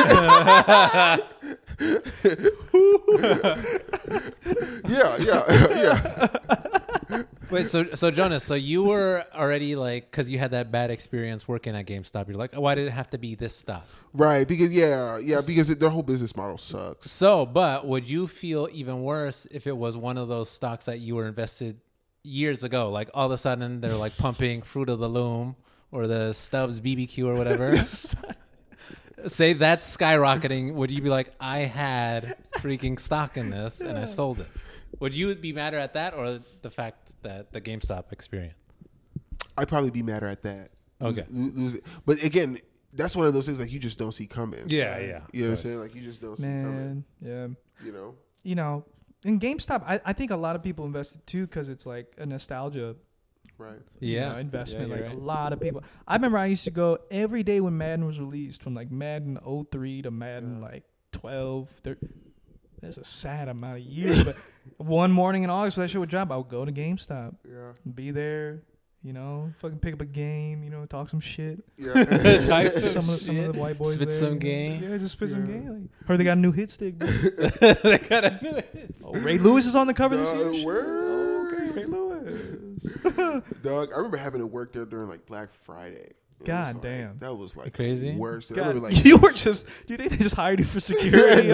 Yeah. Wait, so Jonas, so you were already like, because you had that bad experience working at GameStop, you're like, oh, why did it have to be this stock? Right, because because their whole business model sucks. So, but would you feel even worse if it was one of those stocks that you were invested years ago? Like all of a sudden they're like pumping Fruit of the Loom or the Stubbs BBQ or whatever. Say that's skyrocketing. Would you be like, I had freaking stock in this and I sold it? Would you be madder at that or the fact that the GameStop experience? I'd probably be madder at that. Okay. But again, that's one of those things like you just don't see coming. Yeah. You know what I'm saying? Like you just don't see coming. Yeah. You know, in GameStop, I think a lot of people invested too because it's like a nostalgia. Right. Yeah. Investment. Like a lot of people. I remember I used to go every day when Madden was released, from like Madden 03 to Madden like 12. That's a sad amount of years, but one morning in August when that shit would drop, I would go to GameStop. Yeah. Be there, fucking pick up a game, talk some shit. Yeah. some of the white boys spit there, some game. Yeah, just spit some game. Like, heard they got a new hit stick. They got a new hit stick. Oh, Ray Lewis is on the cover this year. Word. Okay, Ray Lewis. Dog, I remember having to work there during like Black Friday. God damn. That was like crazy. Worse. God, I remember, like, you were just. Do you think they just hired you for security?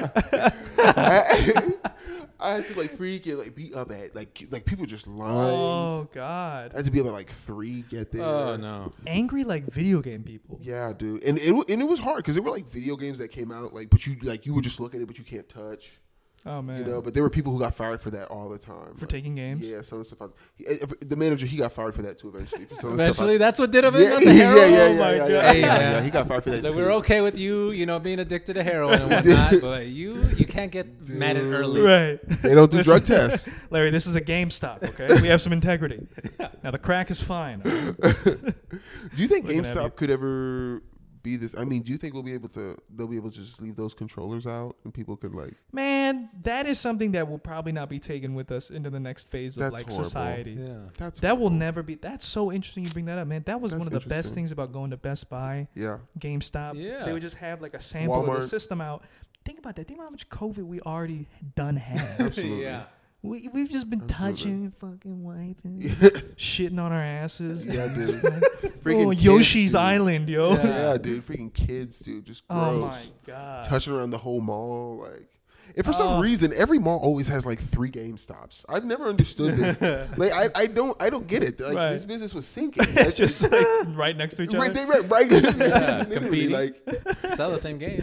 I had to like freaking like be up at like people just lines. Oh God. I had to be up at like 3 get there. Oh no. Angry like video game people. Yeah, dude. And it was hard because there were like video games that came out but you would just look at it but you can't touch. Oh man. But there were people who got fired for that all the time. For taking games? Yeah, some of the stuff. The manager, he got fired for that too eventually. Eventually, that's what did him in yeah, the heroin? yeah, Oh my God. Yeah, he got fired for that So too. we're okay with you, being addicted to heroin and whatnot, but you can't get mad at early. Right. They don't do drug tests. Larry, this is a GameStop, okay? We have some integrity. Now the crack is fine. Do you think Looking at you. GameStop could ever be this? I mean, do you think they'll be able to just leave those controllers out and people could like? Man, that is something that will probably not be taken with us into the next phase of That's like horrible. society. Yeah, that will never be. That's so interesting you bring that up, man. That was one of the best things about going to Best Buy, GameStop. Yeah. They would just have like a sample Walmart. of the system out. Think about that. Think about how much COVID we already have. Absolutely. Yeah. We've just been touching, fucking wiping, shitting on our asses. Yeah, dude. Oh, Yoshi's Island, yo. Yeah, dude. Freaking kids, dude. Just gross. Oh my God. Touching around the whole mall, like. And for some reason, every mall always has like 3 GameStops. I've never understood this. Like, I don't get it. Like, this business was sinking. It's just like right next to each other. Right. Competing. Like, sell the same game.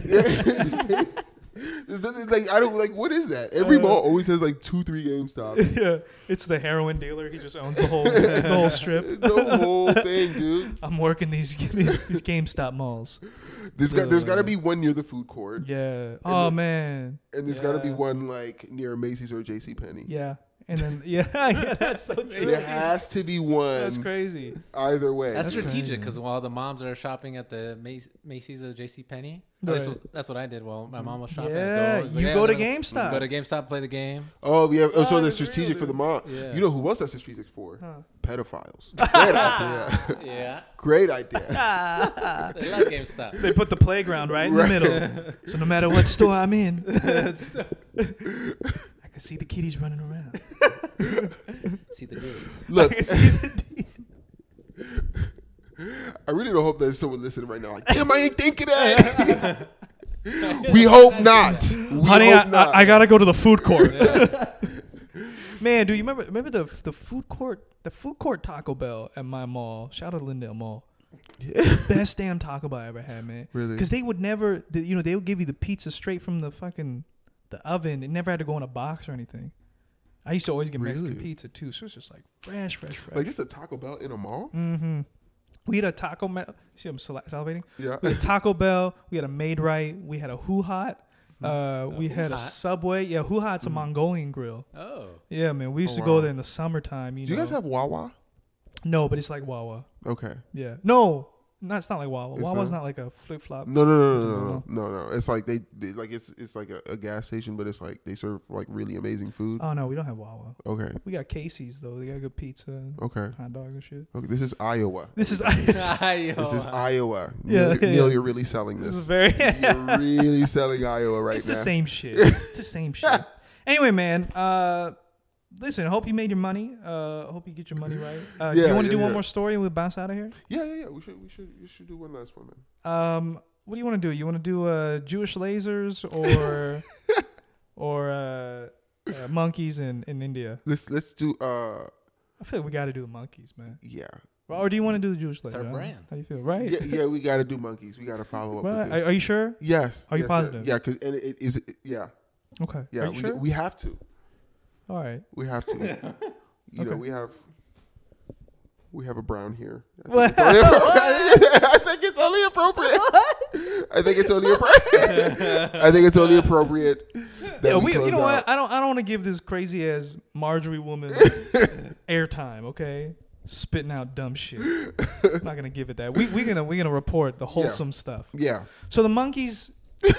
like I don't like what is that? Every mall always has like 2-3 GameStops. Yeah, it's the heroin dealer. He just owns the whole strip. The whole thing, dude. I'm working these GameStop malls. There's got to be one near the food court. Yeah. And man. And there's got to be one like near Macy's or JCPenney. Yeah. And then that's so true. There has to be one. That's crazy. Either way. That's strategic because while the moms are shopping at the Macy's or JCPenney, that's what I did while my mom was shopping. Yeah, you go to GameStop. Go to GameStop, play the game. Oh yeah. Oh, so that's strategic for the mom. Yeah. You know who else that's strategic for? Pedophiles. Great idea. Yeah. Great idea. They love GameStop. They put the playground right in the middle. So no matter what store I'm in, I can see the kiddies running around. See the dudes. Look. I really don't hope there's someone listening right now like, damn, I ain't thinking that. We hope not. Honey, I gotta go to the food court. Man, do you remember the food court? The food court Taco Bell at my mall. Shout out to Lindale Mall. Best damn Taco Bell I ever had, man. Really? Because they would never, they would give you the pizza straight from the oven. It never had to go in a box or anything. I used to always get Mexican pizza too, so it's just like fresh. Like it's a Taco Bell in a mall? Mm-hmm. We had a Taco Bell. See, I'm salivating. Yeah. We had a Taco Bell. We had a Made Right. We had a Hoo Hot. We had a Subway. Yeah, Hoo Hot's a Mongolian grill. Oh. Yeah, man. We used to go there in the summertime. Do you guys have Wawa? No, but it's like Wawa. Okay. Yeah. No, it's not like Wawa. Wawa's not like a flip flop. No. It's like they like it's like a gas station, but it's like they serve like really amazing food. Oh no, we don't have Wawa. Okay. We got Casey's though. They got good pizza. And hot dogs and shit. Okay. This is Iowa. This is Iowa. This is Iowa. Yeah, Neil, you're really selling this. This is very. You're really selling Iowa right now. It's the same shit. It's the same shit. Anyway, man. Listen, I hope you made your money. Hope you get your money right. Do you want to do one more story and we'll bounce out of here? Yeah. We should do one last one, man. What do you want to do? You want to do Jewish lasers or monkeys in India? Let's do. I feel like we got to do the monkeys, man. Yeah. Or do you want to do the Jewish lasers? It's our brand. How do you feel? Right? Yeah. We got to do monkeys. We got to follow up with this. Are you sure? Yes. Are you positive? Yeah. Because it is. Yeah. Okay. Yeah. Are you sure? We have to. All right. We have to. You know, we have a brown here. I think it's only appropriate. I think it's only appropriate. Yeah, you know what? I don't want to give this crazy ass Marjorie woman airtime. Okay, spitting out dumb shit. I'm not gonna give it that. We're gonna report the wholesome stuff. Yeah. So the monkeys.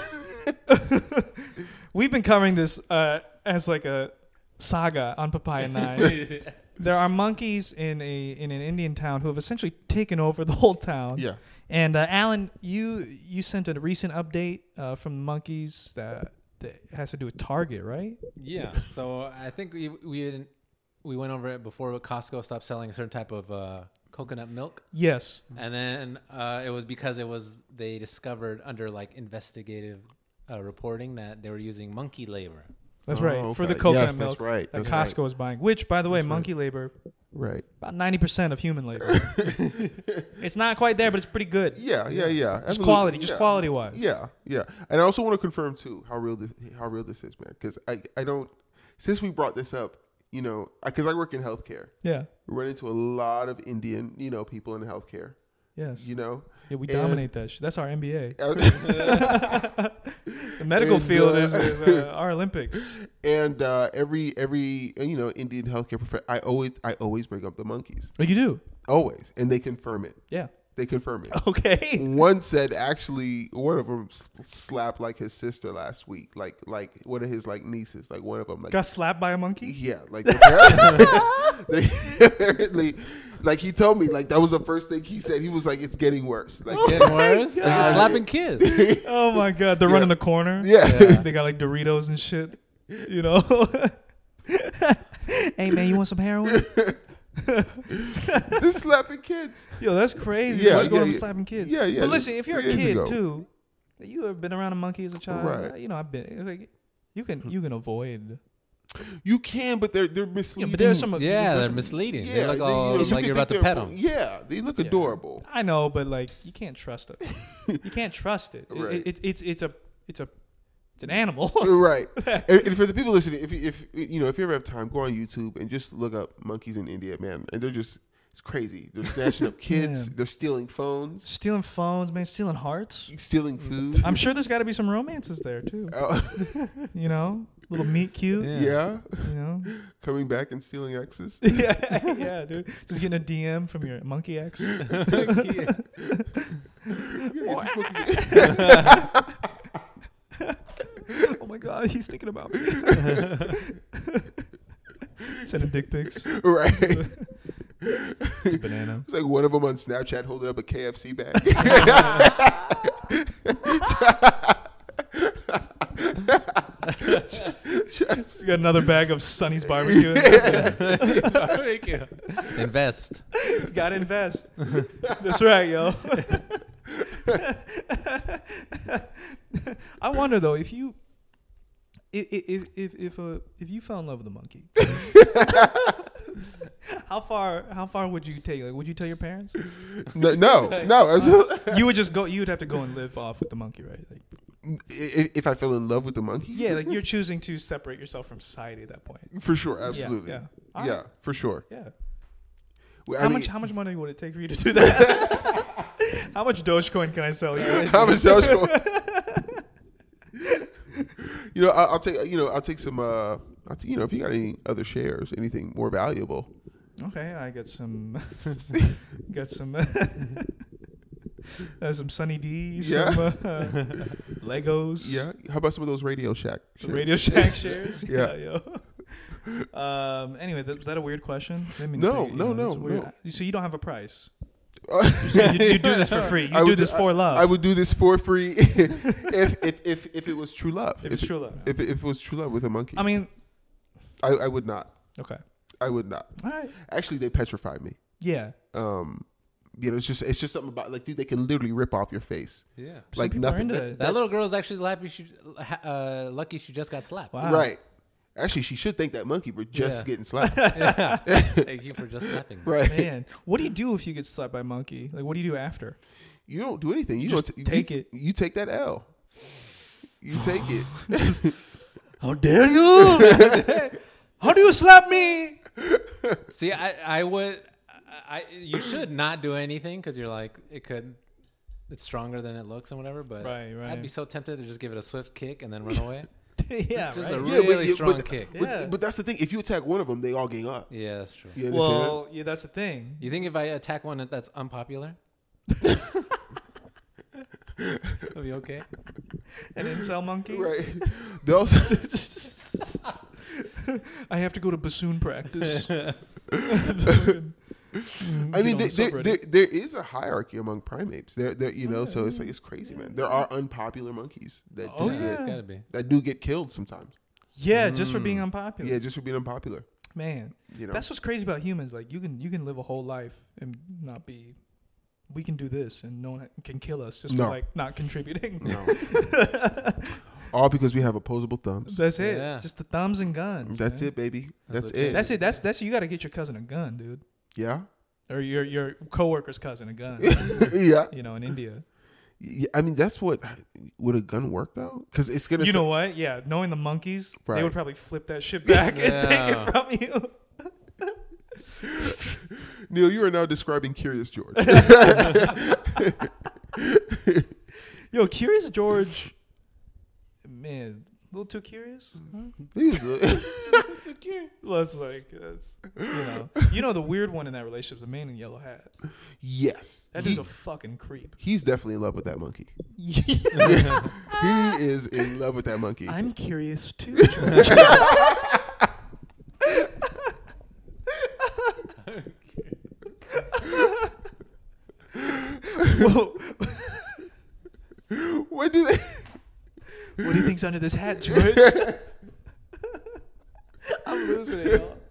We've been covering this as like a saga on Papaya 9. There are monkeys in an Indian town who have essentially taken over the whole town. Yeah. And Alan, you sent a recent update from the monkeys that has to do with Target, right? Yeah. So I think we went over it before. Costco stopped selling a certain type of coconut milk. Yes. And then it was because they discovered under like investigative reporting that they were using monkey labor. That's right. Okay. For the coconut milk that's right. that Costco is buying. Which, by the way, monkey labor, right, about 90% of human labor. It's not quite there, but it's pretty good. Yeah. Just quality, quality-wise. Yeah. And I also want to confirm too how real this is, man. Because I don't. Since we brought this up, you know, because I work in healthcare. Yeah. We run into a lot of Indian, people in healthcare. Yes. You know. Yeah, we dominate that shit. That's our NBA. The medical field is our Olympics. And every Indian healthcare professional, I always bring up the monkeys. Oh, you do? Always, and they confirm it. Yeah, they confirm it. Okay. One said actually one of them slapped like his sister last week, like one of his like nieces, like one of them like got slapped by a monkey. Yeah, like apparently. Like he told me, like that was the first thing he said. He was like, "It's getting worse." Like getting worse. Like slapping kids. Oh my god, they're running the corner. Yeah, they got like Doritos and shit. You know. Hey man, you want some heroin? They're slapping kids. Yo, that's crazy. Yeah, What's going on slapping kids? Yeah. But listen, if you're a kid too, you have been around a monkey as a child. Right. You know, I've been. Like, you can avoid. You can, but they're misleading. Yeah, but there's some. They're misleading. Yeah, they look all like you're about to pet them. Yeah, they look adorable. I know, but like you can't trust it. You can't trust it. Right. It's an animal. Right. And for the people listening, if you ever have time, go on YouTube and just look up monkeys in India, man. And it's crazy. They're snatching up kids. They're stealing phones. Stealing phones, man. Stealing hearts. Stealing food. I'm sure there's got to be some romances there too. You know, little meet cute. Yeah. You know, coming back and stealing exes. Yeah, dude. Just getting a DM from your monkey ex. Oh my god, he's thinking about me. Sending dick pics. Right. It's a banana. It's like one of them on Snapchat holding up a KFC bag. You got another bag of Sonny's barbecue. Invest. Gotta invest. That's right, yo. I wonder though if you fell in love with a monkey, how far would you take? Like, would you tell your parents? No. You would just go. You would have to go and live off with the monkey, right? Like, if I fell in love with the monkey, yeah, like you're choosing to separate yourself from society at that point. For sure, absolutely, yeah, for sure, yeah. Well, how much money would it take for you to do that? How much Dogecoin can I sell you? How much Dogecoin? I'll take some. If you got any other shares, anything more valuable, Okay, I got some. Some Sunny D, some Legos. Yeah. How about some of those Radio Shack shares? Radio Shack shares? Yeah. Yo. Anyway, was that a weird question? No. So you don't have a price? you do this for free. You do this for love. I would do this for free if it was true love. If it's true love. If it was true love with a monkey. I mean, I would not. Okay. I would not. All right. Actually, they petrify me. Yeah. It's just something about dude, they can literally rip off your face. Yeah. Like nothing. That little girl's actually lucky she just got slapped. Wow. Right. Actually, she should thank that monkey for just getting slapped. Yeah. Thank you for just slapping. Right. Man, what do you do if you get slapped by a monkey? Like, what do you do after? You don't do anything. You just take it. You take that L. You take it. How dare you? How do you slap me? See, you should not do anything because you're like, it's stronger than it looks and whatever. But right. I'd be so tempted to just give it a swift kick and then run away. Yeah, just a really strong kick. But that's the thing. If you attack one of them, they all gang up. Yeah, that's true. Well, yeah, that's the thing. You think if I attack one that's unpopular, it'll be okay? An incel monkey? Right. I have to go to bassoon practice. I mean, there is a hierarchy among primates. There, so it's like it's crazy, man. There are unpopular monkeys that do get killed sometimes. Yeah, just for being unpopular. Yeah, just for being unpopular. Man, that's what's crazy about humans. Like you can live a whole life and not be. We can do this, and no one can kill us just for like not contributing. No. All because we have opposable thumbs. That's it. Yeah. Just the thumbs and guns. That's it, baby. That's it. That's you got to get your cousin a gun, dude. Yeah. Or your coworker's cousin a gun. Yeah. In India. Yeah, I mean, that's would a gun work though? Because it's gonna. You know what? Yeah, knowing the monkeys, they would probably flip that shit back and take it from you. Neil, you are now describing Curious George. Yo, Curious George, man, a little too curious. Huh? Too curious. Well, that's the weird one in that relationship is the man in yellow hat. Yes, that is a fucking creep. He's definitely in love with that monkey. He is in love with that monkey. I'm curious too, George. What do you think's under this hat, George? I'm losing it, y'all.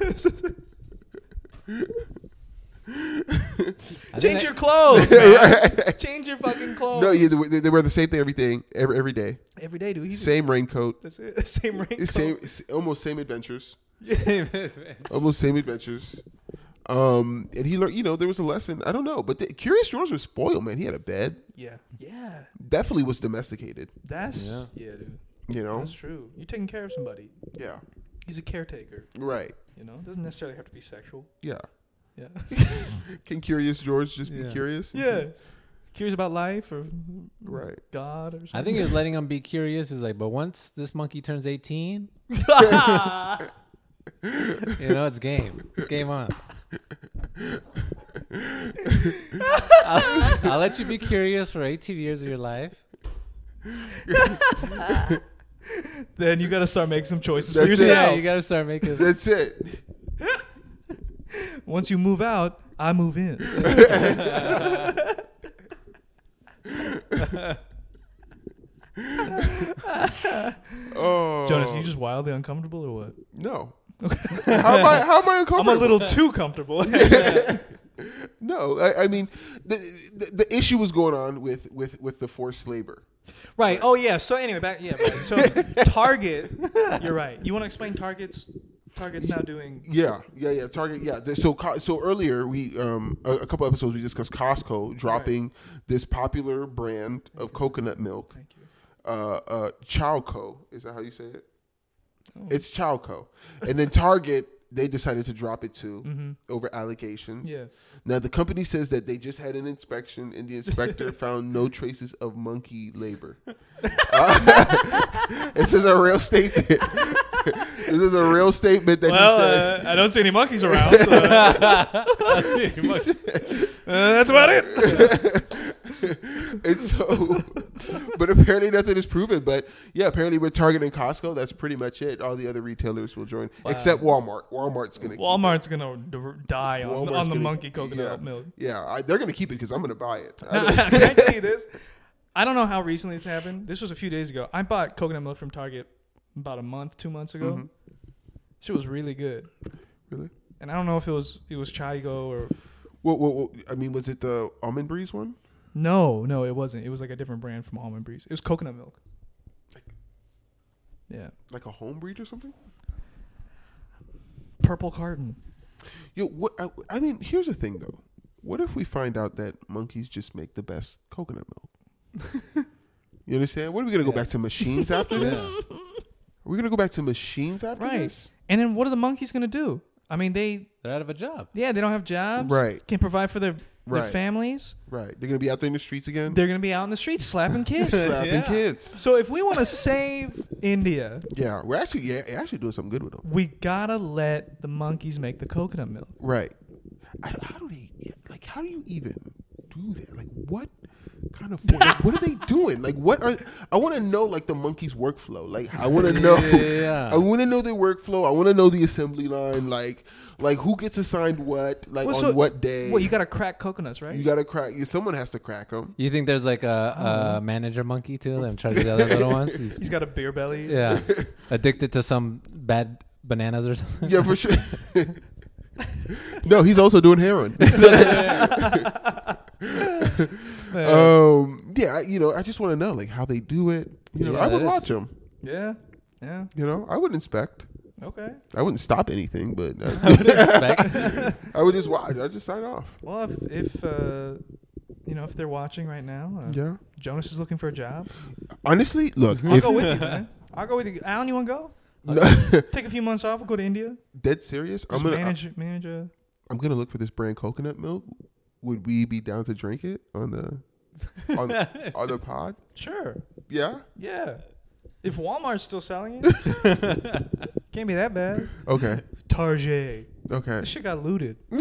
Change your clothes, man. Right. Change your fucking clothes. No, they wear the same thing every day. Every day, dude. Same raincoat. That's it. Same raincoat. Almost same adventures. Yeah. Almost same adventures. And he learned, there was a lesson. I don't know, but Curious George was spoiled, man. He had a bed. Yeah. Definitely was domesticated. Dude. That's true. You're taking care of somebody. Yeah. He's a caretaker. Right. Doesn't necessarily have to be sexual. Yeah. Yeah. Can Curious George just be curious? Yeah. Curious about life or God or something. I think he was letting him be curious. He's like, but once this monkey turns 18, it's game. Game on. I'll let you be curious for 18 years of your life. Then you got to start making some choices for yourself. Yeah, you got to start making. That's it. Once you move out, I move in. Oh, Jonas, are you just wildly uncomfortable or what? No. How am I uncomfortable? I'm a little too comfortable. No, I mean the issue was going on with the forced labor. Right. Oh yeah. So anyway, back. So Target. You're right. You want to explain Target's now doing? Yeah. Target. Yeah. So earlier we a couple episodes we discussed Costco dropping this popular brand of coconut milk. Thank you. Chowco. Is that how you say it? Oh. It's Chowco. And then Target, they decided to drop it too over allegations. Yeah. Now the company says that they just had an inspection and the inspector found no traces of monkey labor. This is a real statement. This is a real statement that he said. I don't see any monkeys around. That's about it. And so, but apparently nothing is proven. But yeah, apparently with Target and Costco, that's pretty much it. All the other retailers will join, except Walmart. Walmart's gonna die on the monkey coconut milk. Yeah, they're gonna keep it because I'm gonna buy it. Can I tell you this? I don't know how recently it's happened. This was a few days ago. I bought coconut milk from Target about 2 months ago. Mm-hmm. Shit was really good. Really? And I don't know if it was Chaigo or. Well, I mean, was it the Almond Breeze one? No, it wasn't. It was like a different brand from Almond Breeze. It was coconut milk. Like a home breed or something? Purple carton. Yo, what? I mean, here's the thing though. What if we find out that monkeys just make the best coconut milk? You understand? What are we gonna go back to machines after this? Are we gonna go back to machines after this? And then what are the monkeys gonna do? I mean, they're out of a job. Yeah, they don't have jobs. Right. Can't provide for their families. Right. They're gonna be out there in the streets again. They're gonna be out in the streets slapping kids. Kids. So if we want to save India, we're actually doing something good with them. We gotta let the monkeys make the coconut milk. Right. How do you even do that? Like, what kind of what are they doing? Like, I want to know like the monkeys' workflow. Like, I want to know. I want to know their workflow. I want to know the assembly line. Like who gets assigned what? Like on what day? Well, you gotta crack coconuts, right? You gotta crack. Someone has to crack them. You think there's like a manager monkey too? I'm trying to the other little ones. He's got a beer belly. Yeah, addicted to some bad bananas or something. Yeah, for sure. No, he's also doing heroin. I just want to know like how they do it. I would watch them. Yeah. I would inspect. Okay. I wouldn't stop anything, but I would just watch. I'd just sign off. Well, if they're watching right now, Jonas is looking for a job. Honestly, look, I'll go with you, man. I'll go with you. Alan, you want to go? No. Take a few months off. We'll go to India. Dead serious? I'm gonna manage. I'm gonna look for this brand coconut milk. Would we be down to drink it on the pod? Sure. Yeah. Yeah. If Walmart's still selling it, can't be that bad. Okay. Target. Okay. This shit got looted. They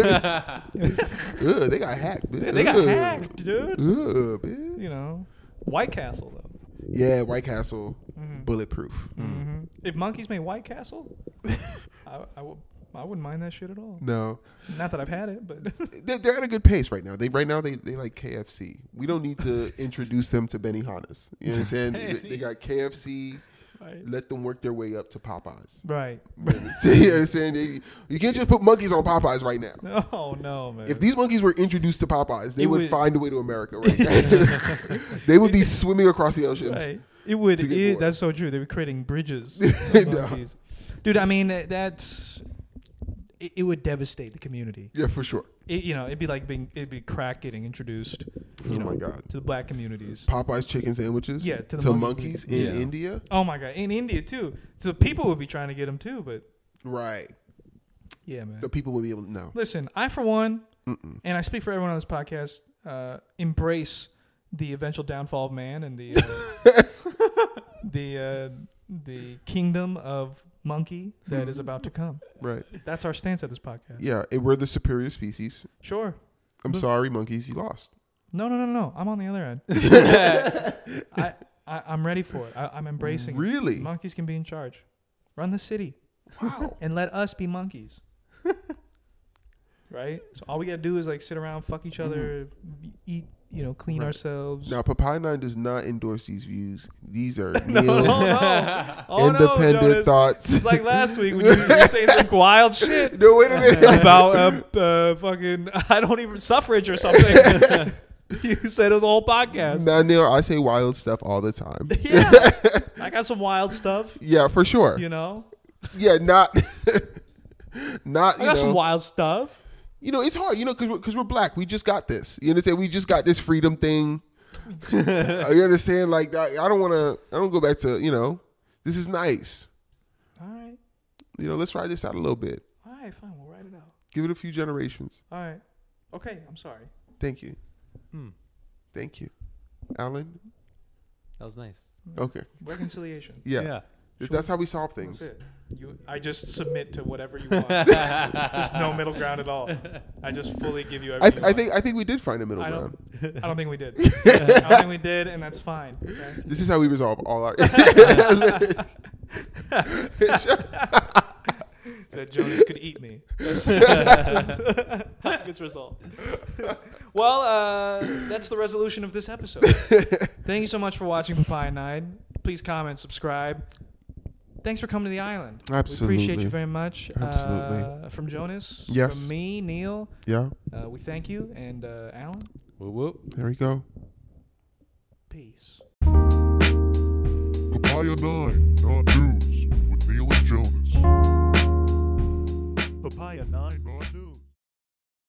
got hacked, man. They got hacked, dude. Man. White Castle though. Yeah, White Castle, bulletproof. Mm-hmm. If monkeys made White Castle, I wouldn't mind that shit at all. No, not that I've had it, but they're at a good pace right now. They like KFC. We don't need to introduce them to Benihana's. You understand? They got KFC. Right. Let them work their way up to Popeyes. Right. You understand? You can't just put monkeys on Popeyes right now. Oh no, man! If these monkeys were introduced to Popeyes, they would find a way to America. Right now. They would be swimming across the ocean. Right. It would. That's so true. They were creating bridges. Dude, I mean it would devastate the community. Yeah, for sure. It'd be crack getting introduced. My God, to the black communities. Popeyes chicken sandwiches. Yeah, to monkeys in India. Oh my God, in India too. So people would be trying to get them too, but right. Yeah, man. The people would be able to know. Listen, I for one, and I speak for everyone on this podcast, embrace the eventual downfall of man and the kingdom of monkey that is about to come. Right. That's our stance at this podcast. Yeah, we're the superior species. Sure. I'm sorry, monkeys, you lost. No. I'm on the other end. I'm ready for it. I'm embracing it. Really? Monkeys can be in charge. Run the city. Wow. And let us be monkeys. Right? So all we got to do is like sit around, fuck each other, eat, clean ourselves. Now, Papaya 9 does not endorse these views. These are independent thoughts. It's like last week when you were saying some wild shit. No, wait a minute. About fucking, suffrage or something. You said it was a whole podcast. Now, Neil, I say wild stuff all the time. Yeah. I got some wild stuff. Yeah, for sure. Yeah, not. I got some wild stuff. It's hard, because we're black. We just got this. You understand? We just got this freedom thing. You understand? Like, I don't go back to, this is nice. All right. Let's ride this out a little bit. All right, fine. We'll ride it out. Give it a few generations. All right. Okay, I'm sorry. Thank you. Thank you. Alan? That was nice. Okay. Reconciliation. Yeah. That's how we solve things. That's it. I just submit to whatever you want. There's no middle ground at all. I just fully give you everything. I think we did find a middle ground. I don't think we did. I don't think we did, and that's fine. Okay? This is how we resolve all our. That Jonas could eat me. It's resolved. Well, that's the resolution of this episode. Thank you so much for watching Papaya 9. Please comment, subscribe. Thanks for coming to the island. Absolutely. We appreciate you very much. Absolutely. From Jonas. Yes. From me, Neil. Yeah. We thank you. And Alan. Whoop whoop. There we go. Peace. Papaya 9, not news, with Neil and Jonas. Papaya 9, not news.